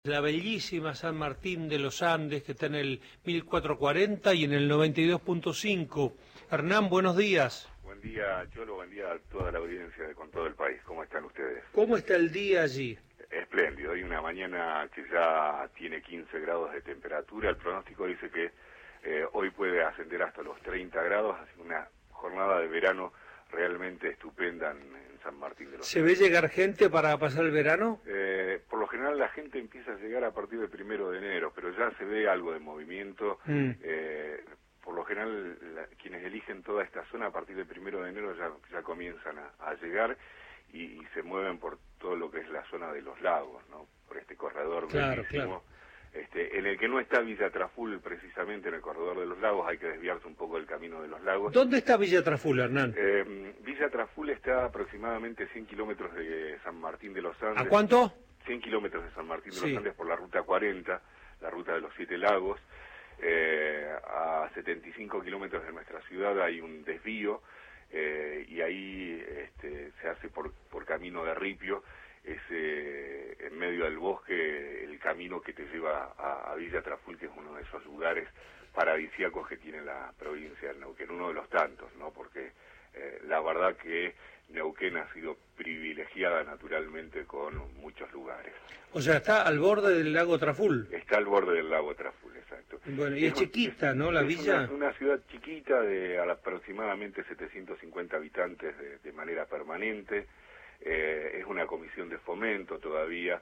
La bellísima San Martín de los Andes, que está en el 1440 y en el 92.5. Hernán, buenos días. Buen día, Cholo, buen día a toda la audiencia de Con Todo el País. ¿Cómo están ustedes? ¿Cómo está el día allí? Espléndido. Hay una mañana que ya tiene 15 grados de temperatura. El pronóstico dice que hoy puede ascender hasta los 30 grados. Así que una jornada de verano realmente estupenda en San Martín de los Andes. ¿Se ve llegar gente para pasar el verano? Por lo general la gente empieza a llegar a partir del 1 de enero, pero ya se ve algo de movimiento. Por lo general quienes eligen toda esta zona a partir del 1 de enero ya comienzan a llegar y se mueven por todo lo que es la zona de los lagos, ¿no? Por este corredor Claro, bellísimo. En el que no está Villa Traful, precisamente en el corredor de los lagos, hay que desviarse un poco del camino de los lagos. ¿Dónde está Villa Traful, Hernán? Villa Traful está aproximadamente 100 kilómetros de San Martín de los Andes. ¿A cuánto? 100 kilómetros de San Martín de Sí. los Andes por la ruta 40, la ruta de los 7 lagos. A 75 kilómetros de nuestra ciudad hay un desvío y ahí se hace por camino de ripio. Es en medio del bosque el camino que te lleva a Villa Traful, que es uno de esos lugares paradisíacos que tiene la provincia de Neuquén, uno de los tantos, ¿no? Porque la verdad que Neuquén ha sido privilegiada naturalmente con muchos lugares. O sea, está al borde del lago Traful. Está al borde del lago Traful, exacto. Bueno, y es chiquita, ¿no? La villa. Es una ciudad chiquita de aproximadamente 750 habitantes de manera permanente. Es una comisión de fomento todavía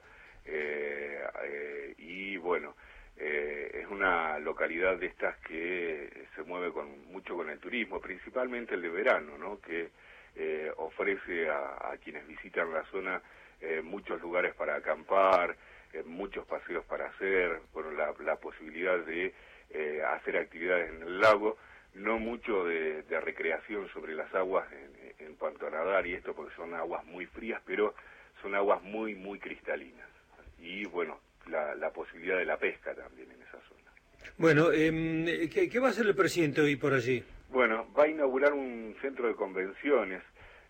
y bueno, es una localidad de estas que se mueve mucho con el turismo, principalmente el de verano, ¿no? Que ofrece a quienes visitan la zona muchos lugares para acampar, muchos paseos para hacer, bueno, la posibilidad de hacer actividades en el lago, no mucho de recreación sobre las aguas en cuanto a nadar y esto, porque son aguas muy frías, pero son aguas muy, muy cristalinas. Y bueno, la posibilidad de la pesca también en esa zona. Bueno, ¿qué va a hacer el presidente hoy por allí? Bueno, va a inaugurar un centro de convenciones,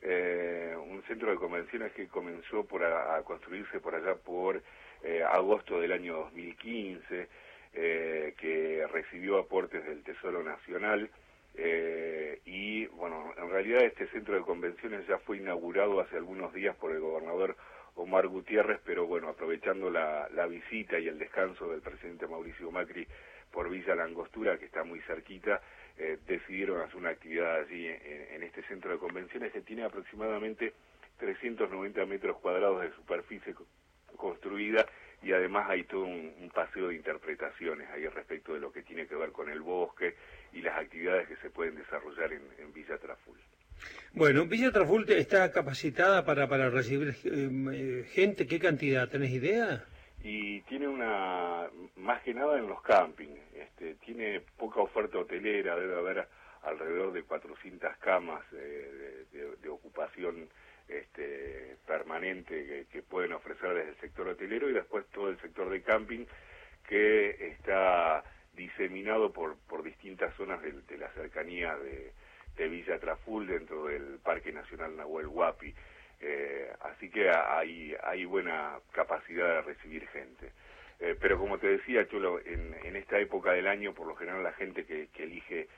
que comenzó a construirse por allá por agosto del año 2015, que recibió aportes del Tesoro Nacional, y bueno, en realidad este centro de convenciones ya fue inaugurado hace algunos días por el gobernador Omar Gutiérrez, pero bueno, aprovechando la visita y el descanso del presidente Mauricio Macri por Villa La Angostura, que está muy cerquita, decidieron hacer una actividad allí en este centro de convenciones que tiene aproximadamente 390 metros cuadrados de superficie construida, y además hay todo un paseo de interpretaciones ahí respecto de lo que tiene que ver con el bosque y las actividades que se pueden desarrollar en Villa Traful. Bueno, Villa Traful está capacitada para recibir gente. ¿Qué cantidad? ¿Tenés idea? Y tiene más que nada en los campings, tiene poca oferta hotelera, debe haber alrededor de 400 camas de ocupación permanente que pueden ofrecer desde el sector hotelero, y después todo el sector de camping que está diseminado por distintas zonas de la cercanía de Villa Traful dentro del Parque Nacional Nahuel Huapi. Así que hay buena capacidad de recibir gente. Pero como te decía, Cholo, en esta época del año, por lo general la gente que elige